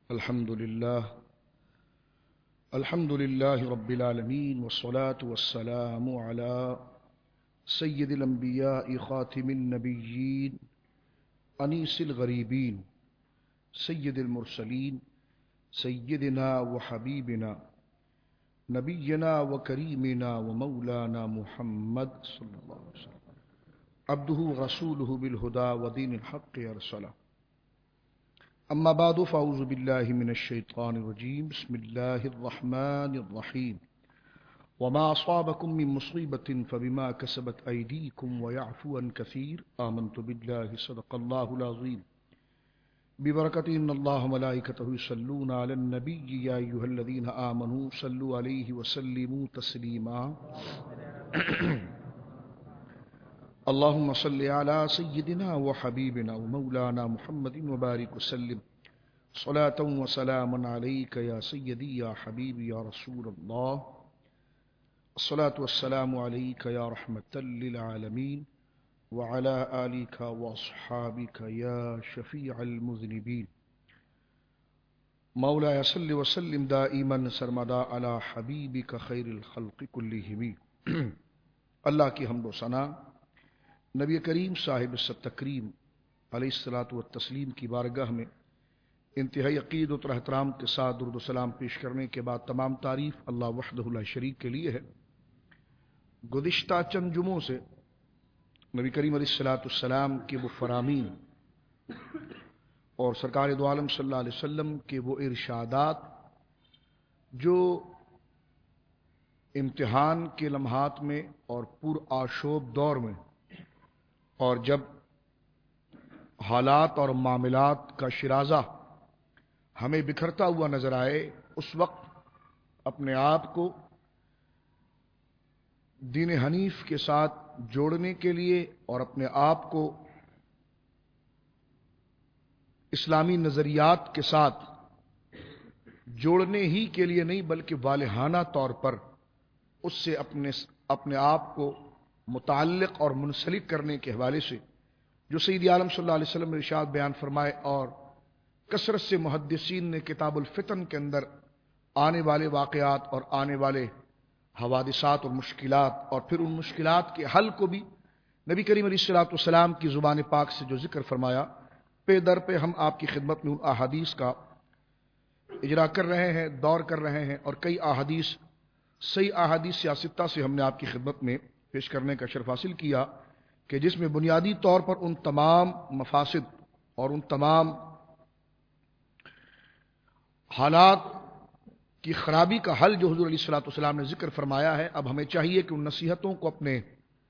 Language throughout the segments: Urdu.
الحمد لله رب العالمين والصلاة والسلام على سيد الأنبياء خاتم النبيين أنيس الغريبين سيد المرسلين سيدنا وحبيبنا نبينا وكريمنا ومولانا محمد صلى الله عليه وسلم عبده ورسوله بالهدى ودين الحق أرسله. اما بعد فاعوذ باللہ من الشیطان الرجیم بسم اللہ الرحمن الرحیم وما اصابکم من مصیبۃ فبما کسبت ایدیکم ویعفو عن کثیر آمنت باللہ صدق اللہ العظیم ببرکۃ ان اللہ ملائکتہ یصلون علی النبی یا ایھا الذین آمنوا صلوا علیہ وسلموا تسلیما اللهم صل على سيدنا وحبيبنا ومولانا محمد وبارك وسلم صلاة وسلاما عليك يا سيدي يا حبيبي يا رسول الله الصلاة والسلام عليك يا رحمة للعالمين وعلى آلك وأصحابك يا شفيع المذنبين مولاي صل وسلم دائما سرمدا على حبيبك خير الخلق كلهم اللہ کی حمد و ثنا نبی کریم صاحب التکریم علیہ الصلاۃ والتسلیم کی بارگاہ میں انتہائی عقیدت اور احترام کے ساتھ درود و سلام پیش کرنے کے بعد تمام تعریف اللہ وحدہ لا شریک کے لیے ہے۔ گزشتہ چند جمعوں سے نبی کریم علیہ الصلاۃ والسلام کے وہ فرامین اور سرکار دو عالم صلی اللہ علیہ وسلم کے وہ ارشادات جو امتحان کے لمحات میں اور پر آشوب دور میں اور جب حالات اور معاملات کا شرازہ ہمیں بکھرتا ہوا نظر آئے، اس وقت اپنے آپ کو دین حنیف کے ساتھ جوڑنے کے لیے اور اپنے آپ کو اسلامی نظریات کے ساتھ جوڑنے ہی کے لیے نہیں بلکہ والہانہ طور پر اس سے اپنے آپ کو متعلق اور منسلک کرنے کے حوالے سے جو سید عالم صلی اللہ علیہ وسلم نے ارشاد بیان فرمائے اور کثرت سے محدثین نے کتاب الفتن کے اندر آنے والے واقعات اور آنے والے حوادثات اور مشکلات اور پھر ان مشکلات کے حل کو بھی نبی کریم علیہ الصلوۃ والسلام کی زبان پاک سے جو ذکر فرمایا، پہ در پہ ہم آپ کی خدمت میں ان احادیث کا اجرا کر رہے ہیں، دور کر رہے ہیں، اور کئی احادیث صحیح احادیث سیاستہ سے ہم نے آپ کی خدمت میں پیش کرنے کا شرف حاصل کیا کہ جس میں بنیادی طور پر ان تمام مفاسد اور ان تمام حالات کی خرابی کا حل جو حضور علیہ الصلوۃ والسلام نے ذکر فرمایا ہے، اب ہمیں چاہیے کہ ان نصیحتوں کو اپنے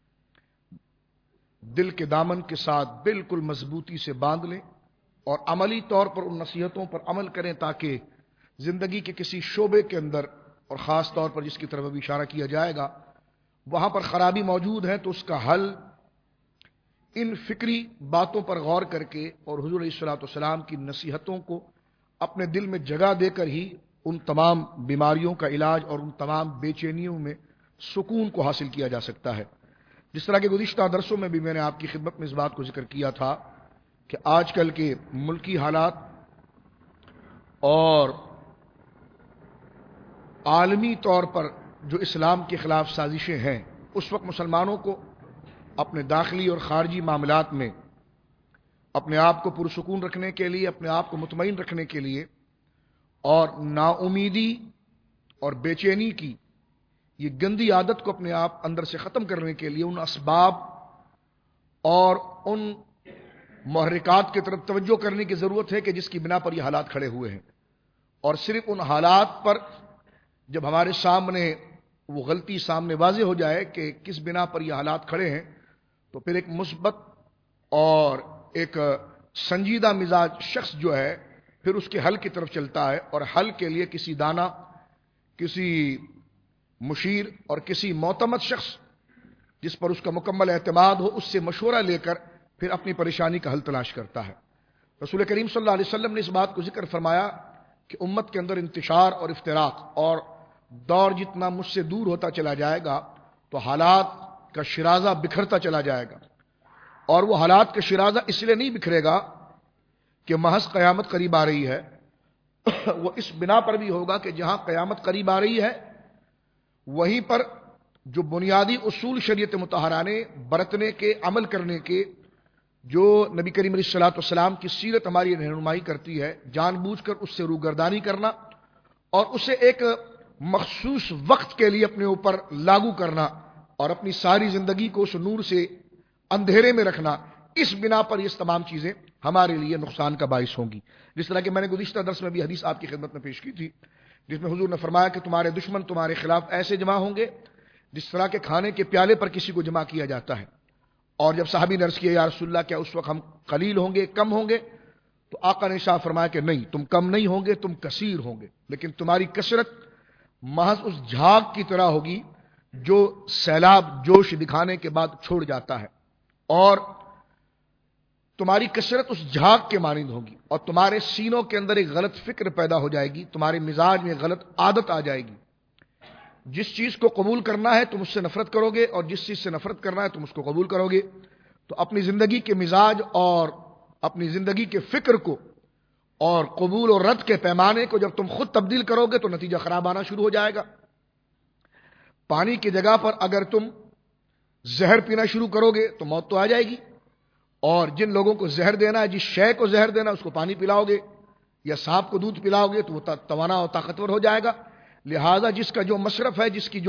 دل کے دامن کے ساتھ بالکل مضبوطی سے باندھ لیں اور عملی طور پر ان نصیحتوں پر عمل کریں تاکہ زندگی کے کسی شعبے کے اندر، اور خاص طور پر جس کی طرف ابھی اشارہ کیا جائے گا، وہاں پر خرابی موجود ہے تو اس کا حل ان فکری باتوں پر غور کر کے اور حضور علیہ الصلوۃ والسلام کی نصیحتوں کو اپنے دل میں جگہ دے کر ہی ان تمام بیماریوں کا علاج اور ان تمام بے چینیوں میں سکون کو حاصل کیا جا سکتا ہے۔ جس طرح کے گزشتہ درسوں میں بھی میں نے آپ کی خدمت میں اس بات کو ذکر کیا تھا کہ آج کل کے ملکی حالات اور عالمی طور پر جو اسلام کے خلاف سازشیں ہیں، اس وقت مسلمانوں کو اپنے داخلی اور خارجی معاملات میں اپنے آپ کو پرسکون رکھنے کے لیے، اپنے آپ کو مطمئن رکھنے کے لیے اور نا امیدی اور بے چینی کی یہ گندی عادت کو اپنے آپ اندر سے ختم کرنے کے لیے ان اسباب اور ان محرکات کی طرف توجہ کرنے کی ضرورت ہے کہ جس کی بنا پر یہ حالات کھڑے ہوئے ہیں، اور صرف ان حالات پر جب ہمارے سامنے وہ غلطی سامنے واضح ہو جائے کہ کس بنا پر یہ حالات کھڑے ہیں، تو پھر ایک مثبت اور ایک سنجیدہ مزاج شخص جو ہے پھر اس کے حل کی طرف چلتا ہے، اور حل کے لیے کسی دانا، کسی مشیر اور کسی معتمد شخص جس پر اس کا مکمل اعتماد ہو، اس سے مشورہ لے کر پھر اپنی پریشانی کا حل تلاش کرتا ہے۔ رسول کریم صلی اللہ علیہ وسلم نے اس بات کو ذکر فرمایا کہ امت کے اندر انتشار اور افتراق اور دور جتنا مجھ سے دور ہوتا چلا جائے گا تو حالات کا شرازہ بکھرتا چلا جائے گا، اور وہ حالات کا شرازہ اس لیے نہیں بکھرے گا کہ محض قیامت قریب آ رہی ہے وہ اس بنا پر بھی ہوگا کہ جہاں قیامت قریب آ رہی ہے وہیں پر جو بنیادی اصول شریعت مطہرہ نے برتنے کے، عمل کرنے کے، جو نبی کریم علیہ الصلوۃ والسلام کی سیرت ہماری رہنمائی کرتی ہے، جان بوجھ کر اس سے روگردانی کرنا اور اسے ایک مخصوص وقت کے لیے اپنے اوپر لاگو کرنا اور اپنی ساری زندگی کو اس نور سے اندھیرے میں رکھنا، اس بنا پر یہ تمام چیزیں ہمارے لیے نقصان کا باعث ہوں گی. جس طرح کہ میں نے گزشتہ درس میں بھی حدیث آپ کی خدمت میں پیش کی تھی، جس میں حضور نے فرمایا کہ تمہارے دشمن تمہارے خلاف ایسے جمع ہوں گے جس طرح کے کھانے کے پیالے پر کسی کو جمع کیا جاتا ہے. اور جب صحابی نے عرض کیا یا رسول اللہ کیا اس وقت ہم قلیل ہوں گے، کم ہوں گے؟ تو آقا نے ارشاد فرمایا کہ نہیں، تم کم نہیں ہوں گے، تم کثیر ہوں گے، لیکن تمہاری کثرت محض اس جھاگ کی طرح ہوگی جو سیلاب جوش دکھانے کے بعد چھوڑ جاتا ہے، اور تمہاری کثرت اس جھاگ کے مانند ہوگی، اور تمہارے سینوں کے اندر ایک غلط فکر پیدا ہو جائے گی، تمہارے مزاج میں غلط عادت آ جائے گی. جس چیز کو قبول کرنا ہے تم اس سے نفرت کرو گے، اور جس چیز سے نفرت کرنا ہے تم اس کو قبول کرو گے. تو اپنی زندگی کے مزاج اور اپنی زندگی کے فکر کو اور قبول اور رد کے پیمانے کو جب تم خود تبدیل کرو گے تو نتیجہ خراب آنا شروع ہو جائے گا. پانی کی جگہ پر اگر تم زہر پینا شروع کرو گے تو موت تو آ جائے گی، اور جن لوگوں کو زہر دینا ہے، جس شے کو زہر دینا اس کو پانی پلاؤ گے یا سانپ کو دودھ پلاؤ گے تو وہ توانا اور طاقتور ہو جائے گا. لہذا جس کا جو مصرف ہے، جس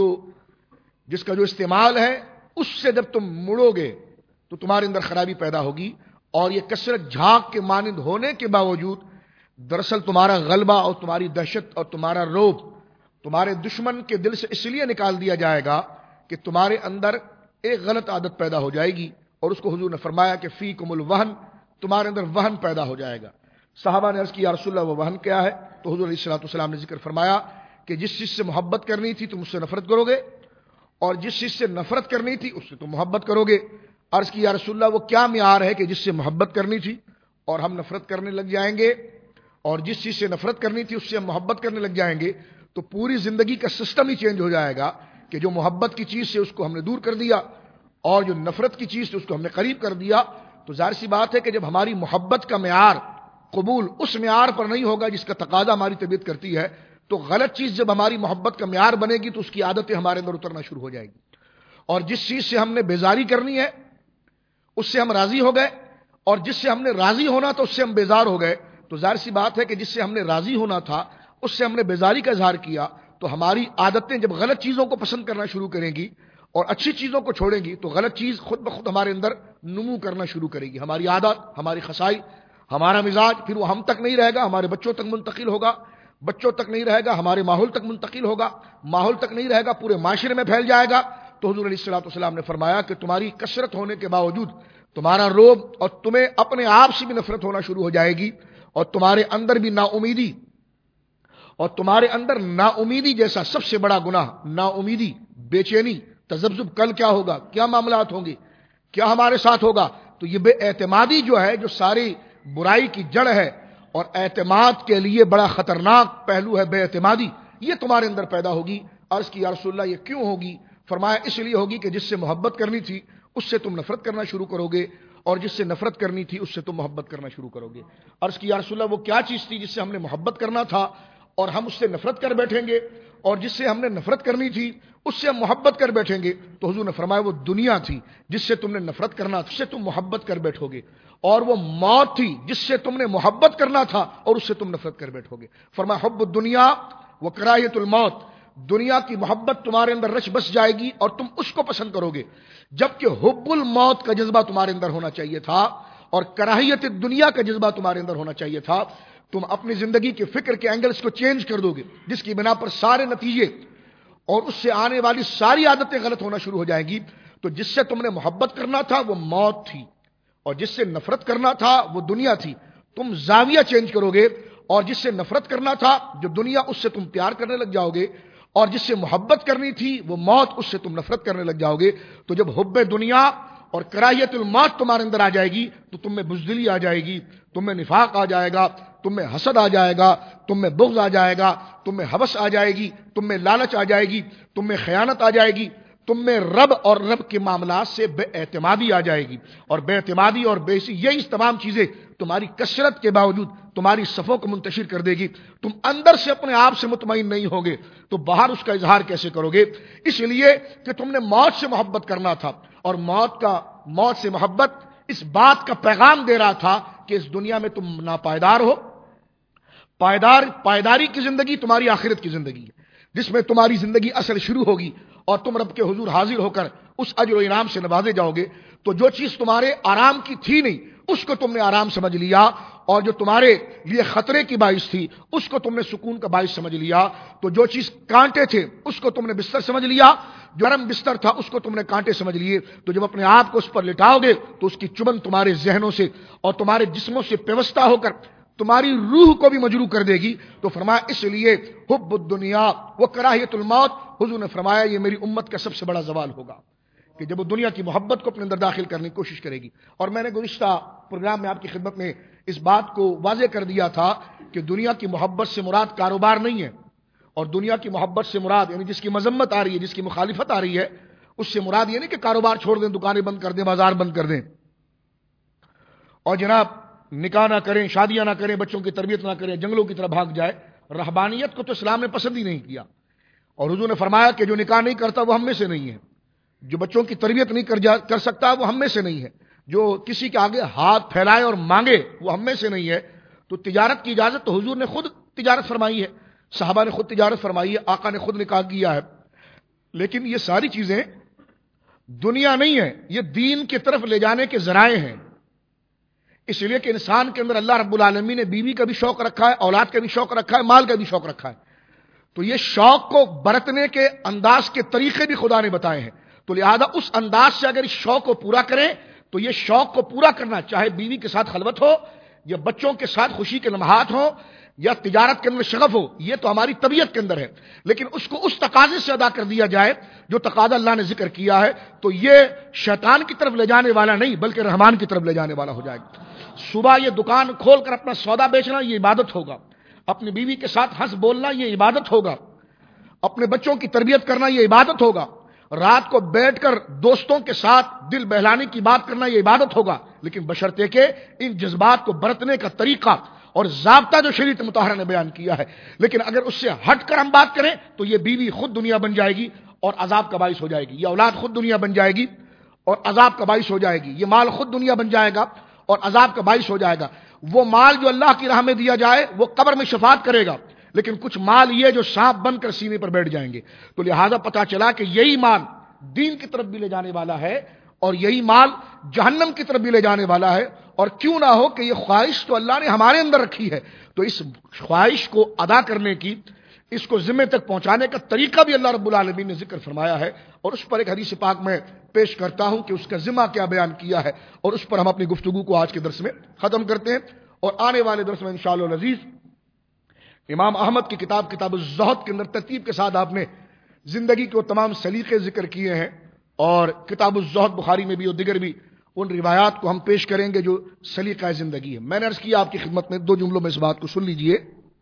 کا جو استعمال ہے، اس سے جب تم مڑو گے تو تمہارے اندر خرابی پیدا ہوگی. اور یہ کثرت جھاگ کے مانند ہونے کے باوجود دراصل تمہارا غلبہ اور تمہاری دہشت اور تمہارا روب تمہارے دشمن کے دل سے اس لیے نکال دیا جائے گا کہ تمہارے اندر ایک غلط عادت پیدا ہو جائے گی، اور اس کو حضور نے فرمایا کہ فیکم الوہن، تمہارے اندر وہن پیدا ہو جائے گا. صحابہ نے عرض کی یا رسول اللہ وہ وہن کیا ہے؟ تو حضور علیہ الصلوۃ والسلام نے ذکر فرمایا کہ جس چیز سے محبت کرنی تھی تم اس سے نفرت کرو گے، اور جس چیز سے نفرت کرنی تھی اس سے تم محبت کرو گے. عرض کی یا رسول اللہ وہ کیا معیار ہے کہ جس سے محبت کرنی تھی اور ہم نفرت کرنے لگ جائیں گے، اور جس چیز سے نفرت کرنی تھی اس سے ہم محبت کرنے لگ جائیں گے؟ تو پوری زندگی کا سسٹم ہی چینج ہو جائے گا کہ جو محبت کی چیز سے اس کو ہم نے دور کر دیا اور جو نفرت کی چیز سے اس کو ہم نے قریب کر دیا. تو ظاہر سی بات ہے کہ جب ہماری محبت کا معیار قبول اس معیار پر نہیں ہوگا جس کا تقاضا ہماری طبیعت کرتی ہے، تو غلط چیز جب ہماری محبت کا معیار بنے گی تو اس کی عادتیں ہمارے اندر اترنا شروع ہو جائے گی. اور جس چیز سے ہم نے بیزاری کرنی ہے اس سے ہم راضی ہو گئے، اور جس سے ہم نے راضی ہونا تھا اس سے ہم بیزار ہو گئے. تو ظاہر سی بات ہے کہ جس سے ہم نے راضی ہونا تھا اس سے ہم نے بیزاری کا اظہار کیا، تو ہماری عادتیں جب غلط چیزوں کو پسند کرنا شروع کریں گی اور اچھی چیزوں کو چھوڑیں گی تو غلط چیز خود بخود ہمارے اندر نمو کرنا شروع کرے گی. ہماری عادت، ہماری خصائی، ہمارا مزاج پھر وہ ہم تک نہیں رہے گا، ہمارے بچوں تک منتقل ہوگا، بچوں تک نہیں رہے گا، ہمارے ماحول تک منتقل ہوگا، ماحول تک نہیں رہے گا، پورے معاشرے میں پھیل جائے گا. تو حضور علیہ الصلوۃ والسلام نے فرمایا کہ تمہاری کثرت ہونے کے باوجود تمہارا روب اور تمہیں اپنے آپ سے بھی نفرت ہونا شروع ہو جائے گی، اور تمہارے اندر بھی نا امیدی، اور تمہارے اندر نا امیدی جیسا سب سے بڑا گناہ، نا امیدی، بے چینی، تذبذب، کل کیا ہوگا، کیا معاملات ہوں گے، کیا ہمارے ساتھ ہوگا. تو یہ بے اعتمادی جو ہے، جو ساری برائی کی جڑ ہے اور اعتماد کے لیے بڑا خطرناک پہلو ہے بے اعتمادی، یہ تمہارے اندر پیدا ہوگی. عرض کی یا رسول اللہ یہ کیوں ہوگی؟ فرمایا اس لیے ہوگی کہ جس سے محبت کرنی تھی اس سے تم نفرت کرنا شروع کرو گے، اور جس سے نفرت کرنی تھی اس سے تم محبت کرنا شروع کرو گے. عرض کی یا رسول اللہ وہ کیا چیز تھی جس سے ہم نے محبت کرنا تھا اور ہم اس سے نفرت کر بیٹھیں گے، اور جس سے ہم نے نفرت کرنی تھی اس سے ہم محبت کر بیٹھیں گے؟ تو حضور نے فرمایا وہ دنیا تھی جس سے تم نے نفرت کرنا تھا، اس سے تم محبت کر بیٹھو گے، اور وہ موت تھی جس سے تم نے محبت کرنا تھا اور اس سے تم نفرت کر بیٹھو گے. فرمایا حب الدنیا و کراہیت الموت، دنیا کی محبت تمہارے اندر رچ بس جائے گی اور تم اس کو پسند کرو گے، جبکہ حب الموت کا جذبہ تمہارے اندر ہونا چاہیے تھا اور کراہیت دنیا کا جذبہ تمہارے اندر ہونا چاہیے تھا. تم اپنی زندگی کے فکر کے اینگلز کو چینج کر دو گے، جس کی بنا پر سارے نتیجے اور اس سے آنے والی ساری عادتیں غلط ہونا شروع ہو جائیں گی. تو جس سے تم نے محبت کرنا تھا وہ موت تھی، اور جس سے نفرت کرنا تھا وہ دنیا تھی. تم زاویہ چینج کرو گے، اور جس سے نفرت کرنا تھا جو دنیا، اس سے تم پیار کرنے لگ جاؤ گے، اور جس سے محبت کرنی تھی وہ موت، اس سے تم نفرت کرنے لگ جاؤ گے. تو جب حب دنیا اور کراہیت الموت تمہارے اندر آ جائے گی تو تم میں بزدلی آ جائے گی، تم میں نفاق آ جائے گا، تم میں حسد آ جائے گا، تم میں بغض آ جائے گا، تم میں ہوس آ جائے گی، تم میں لالچ آ جائے گی، تم میں خیانت آ جائے گی، تم میں رب اور رب کے معاملات سے بے اعتمادی آ جائے گی. اور بے اعتمادی اور بے یہی تمام چیزیں تمہاری کثرت کے باوجود تمہاری صفوں کو منتشر کر دے گی. تم اندر سے اپنے آپ سے مطمئن نہیں ہوگے تو باہر اس کا اظہار کیسے کرو گے؟ اس لیے کہ تم نے موت سے محبت کرنا تھا، اور موت سے محبت اس بات کا پیغام دے رہا تھا کہ اس دنیا میں تم ناپائیدار ہو. پائیداری کی زندگی تمہاری آخرت کی زندگی ہے، جس میں تمہاری زندگی اصل شروع ہوگی اور تم رب کے حضور حاضر ہو کر اس اجر و انعام سے نوازے جاؤ گے. تو جو چیز تمہارے آرام کی تھی نہیں اس کو تم نے آرام سمجھ لیا، اور جو تمہارے لیے خطرے کی باعث تھی اس کو تم نے سکون کا باعث سمجھ لیا. تو جو چیز کانٹے تھے اس کو تم نے بستر سمجھ لیا، جو نرم بستر تھا اس کو تم نے کانٹے سمجھ لیے. تو جب اپنے آپ کو اس پر لٹاؤ گے تو اس کی چبن تمہارے ذہنوں سے اور تمہارے جسموں سے پیوستہ ہو کر تمہاری روح کو بھی مجروح کر دے گی. تو فرمایا اس لیے حب الدنیا و کراہیت الموت، حضور نے فرمایا یہ میری امت کا سب سے بڑا زوال ہوگا کہ جب وہ دنیا کی محبت کو اپنے اندر داخل کرنے کی کوشش کرے گی. اور میں نے گزشتہ پروگرام میں آپ کی خدمت میں اس بات کو واضح کر دیا تھا کہ دنیا کی محبت سے مراد کاروبار نہیں ہے، اور دنیا کی محبت سے مراد یعنی جس کی مذمت آ رہی ہے، جس کی مخالفت آ رہی ہے، اس سے مراد یہ نہیں کہ کاروبار چھوڑ دیں، دکانیں بند کر دیں، بازار بند کر دیں اور جناب نکاح نہ کریں، شادیاں نہ کریں، بچوں کی تربیت نہ کریں، جنگلوں کی طرف بھاگ جائے. رہبانیت کو تو اسلام نے پسند ہی نہیں کیا، اور حضور نے فرمایا کہ جو نکاح نہیں کرتا وہ ہم میں سے نہیں ہے، جو بچوں کی تربیت نہیں کر سکتا وہ ہم میں سے نہیں ہے، جو کسی کے آگے ہاتھ پھیلائے اور مانگے وہ ہم میں سے نہیں ہے. تو تجارت کی اجازت تو حضور نے خود تجارت فرمائی ہے، صحابہ نے خود تجارت فرمائی ہے، آقا نے خود نکاح کیا ہے. لیکن یہ ساری چیزیں دنیا نہیں ہے، یہ دین کی طرف لے جانے کے ذرائع ہیں. اس لیے کہ انسان کے اندر اللہ رب العالمین نے بیوی کا بھی شوق رکھا ہے، اولاد کا بھی شوق رکھا ہے، مال کا بھی شوق رکھا ہے. تو یہ شوق کو برتنے کے انداز کے طریقے بھی خدا نے بتائے ہیں. تو لہذا اس انداز سے اگر اس شوق کو پورا کریں تو یہ شوق کو پورا کرنا، چاہے بیوی کے ساتھ خلوت ہو یا بچوں کے ساتھ خوشی کے لمحات ہوں یا تجارت کے اندر شغف ہو، یہ تو ہماری طبیعت کے اندر ہے. لیکن اس کو اس تقاضے سے ادا کر دیا جائے جو تقاضا اللہ نے ذکر کیا ہے، تو یہ شیطان کی طرف لے جانے والا نہیں بلکہ رحمان کی طرف لے جانے والا ہو جائے گا. صبح یہ دکان کھول کر اپنا سودا بیچنا یہ عبادت ہوگا، اپنی بیوی کے ساتھ ہنس بولنا یہ عبادت ہوگا، اپنے بچوں کی تربیت کرنا یہ عبادت ہوگا، رات کو بیٹھ کر دوستوں کے ساتھ دل بہلانے کی بات کرنا یہ عبادت ہوگا. لیکن بشرطے کہ ان جذبات کو برتنے کا طریقہ اور ضابطہ جو شریعت مطہرہ نے بیان کیا ہے. لیکن اگر اس سے ہٹ کر ہم بات کریں تو یہ بیوی خود دنیا بن جائے گی اور عذاب کا باعث ہو جائے گی، یہ اولاد خود دنیا بن جائے گی اور عذاب کا باعث ہو جائے گی، یہ مال خود دنیا بن جائے گا اور عذاب کا باعث ہو جائے گا. وہ مال جو اللہ کی راہ میں دیا جائے وہ قبر میں شفاعت کرے گا، لیکن کچھ مال یہ جو سانپ بن کر سینے پر بیٹھ جائیں گے. تو لہذا پتا چلا کہ یہی مال دین کی طرف بھی لے جانے والا ہے اور یہی مال جہنم کی طرف بھی لے جانے والا ہے. اور کیوں نہ ہو کہ یہ خواہش تو اللہ نے ہمارے اندر رکھی ہے، تو اس خواہش کو ادا کرنے کی، اس کو ذمے تک پہنچانے کا طریقہ بھی اللہ رب العالمین نے ذکر فرمایا ہے. اور اس پر ایک حدیث پاک میں پیش کرتا ہوں کہ اس کا ذمہ کیا بیان کیا ہے، اور اس پر ہم اپنی گفتگو کو آج کے درس میں ختم کرتے ہیں. اور آنے والے درس میں انشاءاللہ العزیز امام احمد کی کتاب الزہد کے اندر ترتیب کے ساتھ آپ نے زندگی کے تمام سلیقے ذکر کیے ہیں، اور کتاب الزہد بخاری میں بھی اور دیگر بھی ان روایات کو ہم پیش کریں گے جو سلیقہ زندگی ہے. میں نے عرض کیا آپ کی خدمت میں 2 جملوں میں اس بات کو سن لیجئے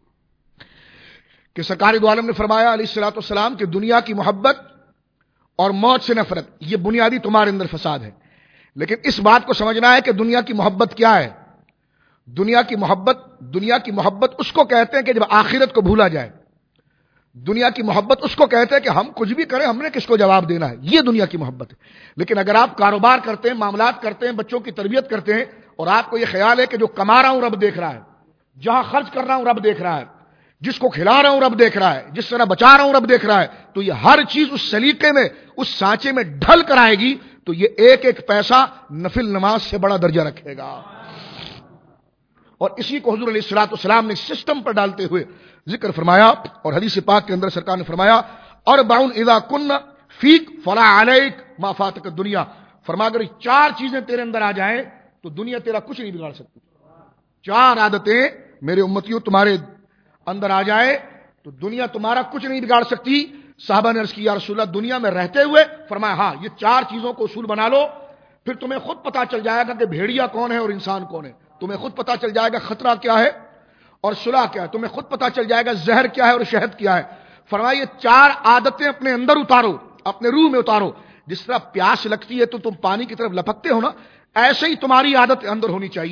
کہ سرکار دو عالم نے فرمایا علیہ الصلوۃ والسلام کہ دنیا کی محبت اور موت سے نفرت یہ بنیادی تمہارے اندر فساد ہے. لیکن اس بات کو سمجھنا ہے کہ دنیا کی محبت کیا ہے. دنیا کی محبت اس کو کہتے ہیں کہ جب آخرت کو بھولا جائے. دنیا کی محبت اس کو کہتے ہیں کہ ہم کچھ بھی کریں ہم نے کس کو جواب دینا ہے، یہ دنیا کی محبت ہے. لیکن اگر آپ کاروبار کرتے ہیں، معاملات کرتے ہیں، بچوں کی تربیت کرتے ہیں اور آپ کو یہ خیال ہے کہ جو کما رہا ہوں رب دیکھ رہا ہے، جہاں خرچ کر رہا ہوں رب دیکھ رہا ہے، جس کو کھلا رہا ہوں رب دیکھ رہا ہے، جس طرح بچا رہا ہوں رب دیکھ رہا ہے، تو یہ ہر چیز اس سلیقے میں، اس سانچے میں ڈھل کر آئے گی تو یہ ایک ایک پیسہ نفل نماز سے بڑا درجہ رکھے گا. اور اسی کو حضور علیہ الصلوۃ والسلام نے سسٹم پر ڈالتے ہوئے ذکر فرمایا. اور حدیث پاک کے اندر سرکار نے فرمایا اربع اذا کن فیک فلا علیک ما فاتک الدنیا. فرمایا اگر 4 چیزیں تیرے اندر آ جائیں تو دنیا تیرا کچھ نہیں بگاڑ سکتی. 4 عادتیں میرے امتیوں تمہارے اندر آ جائے تو دنیا تمہارا کچھ نہیں بگاڑ سکتی. صحابہ نے عرض کی یا رسول اللہ دنیا میں رہتے ہوئے؟ فرمایا ہاں، یہ 4 چیزوں کو اصول بنا لو، پھر تمہیں خود پتا چل جائے گا کہ بھیڑیا کون ہے اور انسان کون ہے. تمہیں خود پتا چل جائے گا خطرہ کیا ہے اور صلح کیا ہے. تمہیں خود پتا چل جائے گا زہر کیا ہے اور شہد کیا ہے. فرمایا یہ 4 عادتیں اپنے اندر اتارو، اپنے روح میں اتارو. جس طرح پیاس لگتی ہے تو تم پانی کی طرف لپکتے ہو نا، ایسے ہی تمہاری عادت اندر ہونی چاہیے.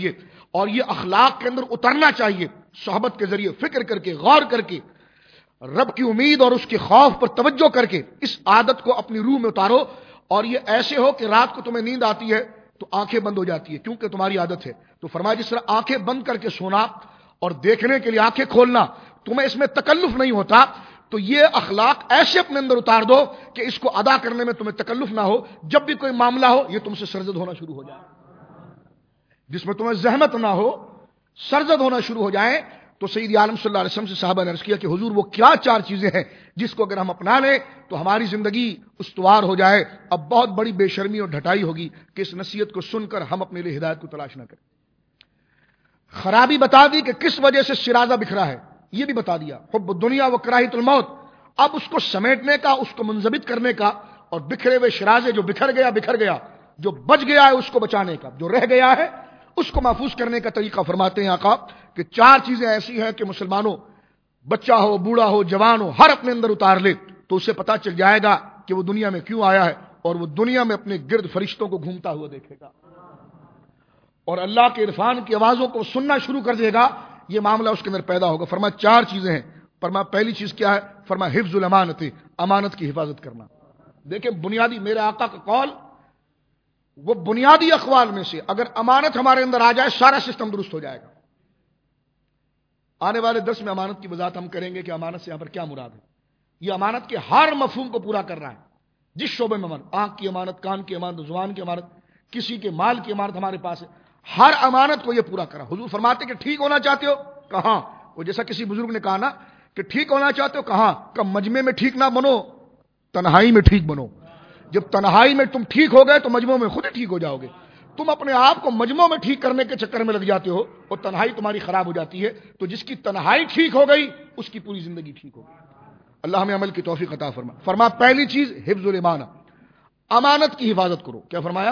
اور یہ اخلاق کے اندر اترنا چاہیے، صحبت کے ذریعے فکر کر کے، غور کر کے، رب کی امید اور اس کے خوف پر توجہ کر کے اس عادت کو اپنی روح میں اتارو. اور یہ ایسے ہو کہ رات کو تمہیں نیند آتی ہے تو آنکھیں بند ہو جاتی ہے کیونکہ تمہاری عادت ہے. تو فرمایا جس طرح آنکھیں بند کر کے سونا اور دیکھنے کے لیے آنکھیں کھولنا تمہیں اس میں تکلف نہیں ہوتا، تو یہ اخلاق ایسے اپنے اندر اتار دو کہ اس کو ادا کرنے میں تمہیں تکلف نہ ہو. جب بھی کوئی معاملہ ہو یہ تم سے سرزد ہونا شروع ہو جائے، جس میں تمہیں زحمت نہ ہو، سرزد ہونا شروع ہو جائیں. تو سید عالم صلی اللہ علیہ وسلم سے صحابہ نے عرض کیا کہ حضور وہ کیا 4 چیزیں ہیں جس کو اگر ہم اپنا لیں تو ہماری زندگی استوار ہو جائے. اب بہت بڑی بے شرمی اور ڈھٹائی ہوگی کہ اس نصیحت کو سن کر ہم اپنے لیے ہدایت کو تلاش نہ کریں. خرابی بتا دی کہ کس وجہ سے شرازہ بکھرا ہے، یہ بھی بتا دیا. حب الدنیا و کراہیت الموت، اب اس کو سمیٹنے کا، اس کو منضبط کرنے کا، اور بکھرے ہوئے شرازے جو بکھر گیا، جو بچ گیا ہے اس کو بچانے کا، جو رہ گیا ہے اس کو محفوظ کرنے کا طریقہ فرماتے ہیں آقا کہ 4 چیزیں ایسی ہیں کہ مسلمانوں، بچہ ہو، بوڑھا ہو، جوان ہو، ہر اپنے اندر اتار لے تو اسے پتا چل جائے گا کہ وہ دنیا میں کیوں آیا ہے، اور وہ دنیا میں اپنے گرد فرشتوں کو گھومتا ہوا دیکھے گا اور اللہ کے عرفان کی آوازوں کو سننا شروع کر دے گا. یہ معاملہ اس کے اندر پیدا ہوگا. فرمایا 4 چیزیں ہیں. فرمایا پہلی چیز کیا ہے؟ فرمایا حفظ الامانت، امانت کی حفاظت کرنا. دیکھیں بنیادی، میرے آقا کا قول وہ بنیادی اقوال میں سے، اگر امانت ہمارے اندر آ جائے سارا سسٹم درست ہو جائے گا. آنے والے درس میں امانت کی وضاحت ہم کریں گے کہ امانت سے یہاں پر کیا مراد ہے. یہ امانت کے ہر مفہوم کو پورا کر رہا ہے. جس شعبے میں امانت، آنکھ کی امانت، کان کی امانت، زبان کی امانت، کسی کے مال کی امانت ہمارے پاس ہے، ہر امانت کو یہ پورا کرا. حضور فرماتے کہ ٹھیک ہونا چاہتے ہو؟ کہاں؟ وہ جیسا کسی بزرگ نے کہا نا کہ ٹھیک ہونا چاہتے ہو کہاں؟ کہ مجمع میں ٹھیک نہ بنو، تنہائی میں ٹھیک بنو. جب تنہائی میں تم ٹھیک ہو گئے تو مجموعوں میں خود ہی ٹھیک ہو جاؤ گے. تم اپنے آپ کو مجموعوں میں ٹھیک کرنے کے چکر میں لگ جاتے ہو اور تنہائی تمہاری خراب ہو جاتی ہے. تو جس کی تنہائی ٹھیک ہو گئی اس کی پوری زندگی ٹھیک ہو گئی. اللہ ہمیں عمل کی توفیق عطا فرما. فرما پہلی چیز حفظ الامانہ، امانت کی حفاظت کرو. کیا فرمایا؟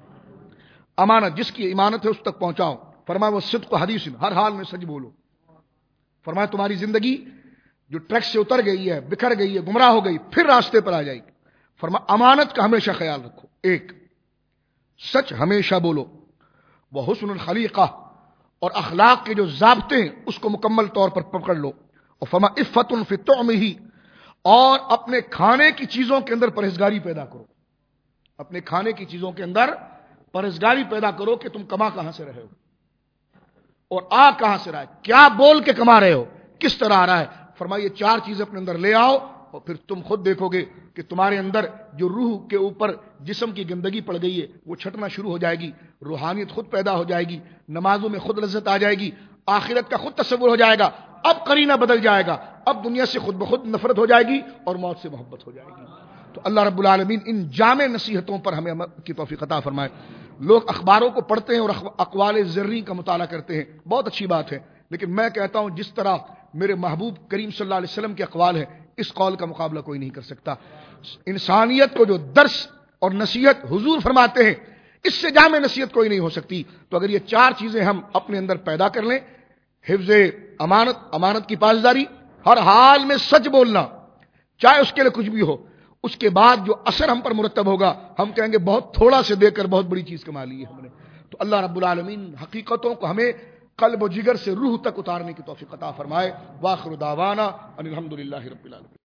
امانت، جس کی امانت ہے اس تک پہنچاؤ. فرمایا وہ صدق و حدیث، ہر حال میں سچ بولو. فرمایا تمہاری زندگی جو ٹریک سے اتر گئی ہے، بکھر گئی ہے، گمراہ ہو گئی، پھر راستے پر آ جائے گی. فرمایا امانت کا ہمیشہ خیال رکھو. 1 سچ ہمیشہ بولو. وہ حسن الخلیقہ، اور اخلاق کے جو ضابطے ہیں اس کو مکمل طور پر پکڑ لو. اور فرمایا عفت فی طعمہ، اور اپنے کھانے کی چیزوں کے اندر پرہیزگاری پیدا کرو. اپنے کھانے کی چیزوں کے اندر پرہیزگاری پیدا کرو کہ تم کما کہاں سے رہے ہو اور آ کہاں سے رہا ہے، کیا بول کے کما رہے ہو، کس طرح آ رہا ہے. فرمایا یہ 4 چیزیں اپنے اندر لے آؤ اور پھر تم خود دیکھو گے کہ تمہارے اندر جو روح کے اوپر جسم کی گندگی پڑ گئی ہے وہ چھٹنا شروع ہو جائے گی، روحانیت خود پیدا ہو جائے گی، نمازوں میں خود لذت آ جائے گی، آخرت کا خود تصور ہو جائے گا. اب قرینہ بدل جائے گا، اب دنیا سے خود بخود نفرت ہو جائے گی اور موت سے محبت ہو جائے گی. تو اللہ رب العالمین ان جامع نصیحتوں پر ہمیں عمل کی توفیق عطا فرمائے. لوگ اخباروں کو پڑھتے ہیں اور اقوال زرعی کا مطالعہ کرتے ہیں، بہت اچھی بات ہے، لیکن میں کہتا ہوں جس طرح میرے محبوب کریم صلی اللہ علیہ وسلم کے اقوال ہیں اس قول کا مقابلہ کوئی نہیں کر سکتا. انسانیت کو جو درس اور نصیحت حضور فرماتے ہیں اس سے جامع نصیحت کوئی نہیں ہو سکتی. تو اگر یہ 4 چیزیں ہم اپنے اندر پیدا کر لیں، حفظ امانت، امانت کی پاسداری، ہر حال میں سچ بولنا چاہے اس کے لیے کچھ بھی ہو، اس کے بعد جو اثر ہم پر مرتب ہوگا ہم کہیں گے بہت تھوڑا سے دے کر بہت بڑی چیز کما لی ہے ہم نے. تو اللہ رب العالمین حقیقتوں کو ہمیں قلب و جگر سے روح تک اتارنے کی توفیق عطا فرمائے. واخر دعوانا ان الحمدللہ رب العالمین.